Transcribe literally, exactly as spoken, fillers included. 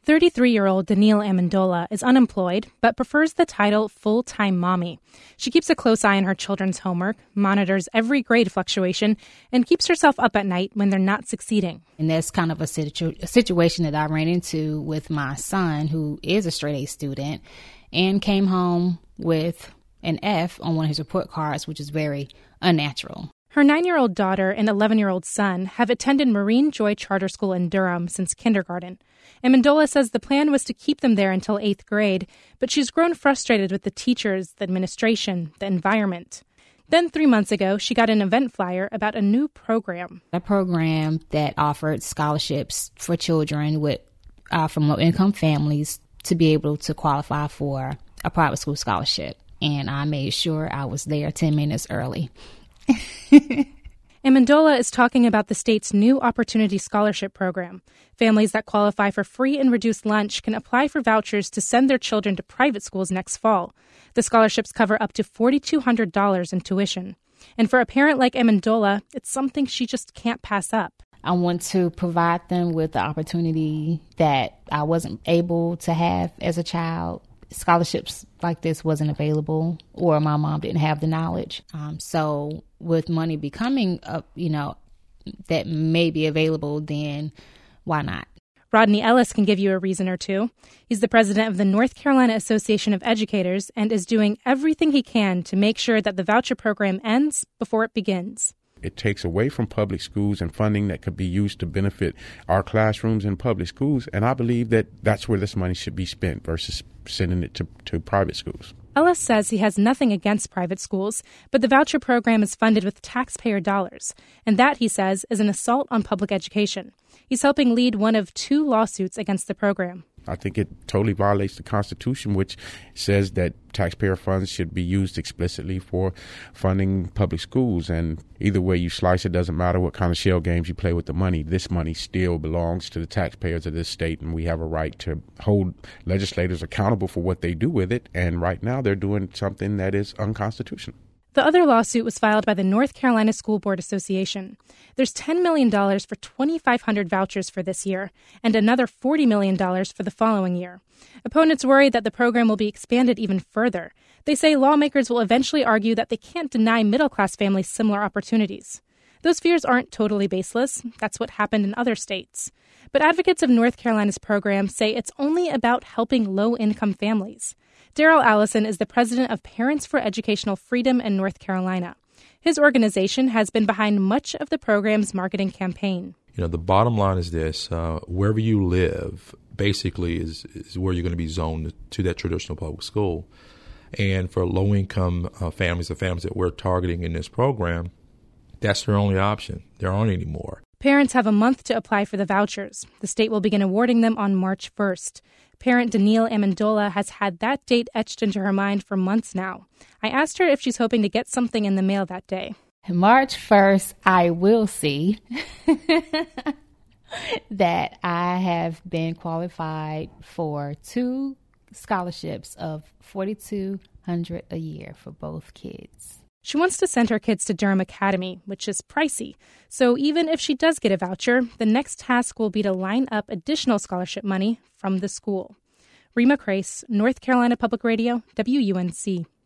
thirty-three-year-old Danielle Amendola is unemployed, but prefers the title full-time mommy. She keeps a close eye on her children's homework, monitors every grade fluctuation, and keeps herself up at night when they're not succeeding. And that's kind of a, situ- a situation that I ran into with my son, who is a straight A student, and came home with an F on one of his report cards, which is very unnatural. Her nine-year-old daughter and eleven-year-old son have attended Marine Joy Charter School in Durham since kindergarten. Amendola says the plan was to keep them there until eighth grade, but she's grown frustrated with the teachers, the administration, the environment. Then three months ago, she got an event flyer about a new program. A program that offered scholarships for children with uh, from low-income families to be able to qualify for a private school scholarship. And I made sure I was there ten minutes early. Amendola is talking about the state's new Opportunity Scholarship Program. Families that qualify for free and reduced lunch can apply for vouchers to send their children to private schools next fall. The scholarships cover up to four thousand two hundred dollars in tuition. And for a parent like Amendola, it's something she just can't pass up. I want to provide them with the opportunity that I wasn't able to have as a child. Scholarships like this wasn't available, or my mom didn't have the knowledge. Um, so with money becoming, uh, you know, that may be available, then why not? Rodney Ellis can give you a reason or two. He's the president of the North Carolina Association of Educators and is doing everything he can to make sure that the voucher program ends before it begins. It takes away from public schools and funding that could be used to benefit our classrooms in public schools. And I believe that that's where this money should be spent versus sending it to, to private schools. Ellis says he has nothing against private schools, but the voucher program is funded with taxpayer dollars. And that, he says, is an assault on public education. He's helping lead one of two lawsuits against the program. I think it totally violates the Constitution, which says that taxpayer funds should be used explicitly for funding public schools. And either way you slice it, doesn't matter what kind of shell games you play with the money. This money still belongs to the taxpayers of this state, and we have a right to hold legislators accountable for what they do with it. And right now they're doing something that is unconstitutional. The other lawsuit was filed by the North Carolina School Board Association. There's ten million dollars for twenty-five hundred vouchers for this year and another forty million dollars for the following year. Opponents worry that the program will be expanded even further. They say lawmakers will eventually argue that they can't deny middle-class families similar opportunities. Those fears aren't totally baseless. That's what happened in other states. But advocates of North Carolina's program say it's only about helping low-income families. Daryl Allison is the president of Parents for Educational Freedom in North Carolina. His organization has been behind much of the program's marketing campaign. You know, the bottom line is this. Uh, wherever you live, basically, is, is where you're going to be zoned to that traditional public school. And for low-income uh, families, the families that we're targeting in this program, that's their only option. There aren't any more. Parents have a month to apply for the vouchers. The state will begin awarding them on March first. Parent Danielle Amendola has had that date etched into her mind for months now. I asked her if she's hoping to get something in the mail that day. March first, I will see that I have been qualified for two scholarships of four thousand two hundred dollars a year for both kids. She wants to send her kids to Durham Academy, which is pricey. So even if she does get a voucher, the next task will be to line up additional scholarship money from the school. Rima Crace, North Carolina Public Radio, W U N C.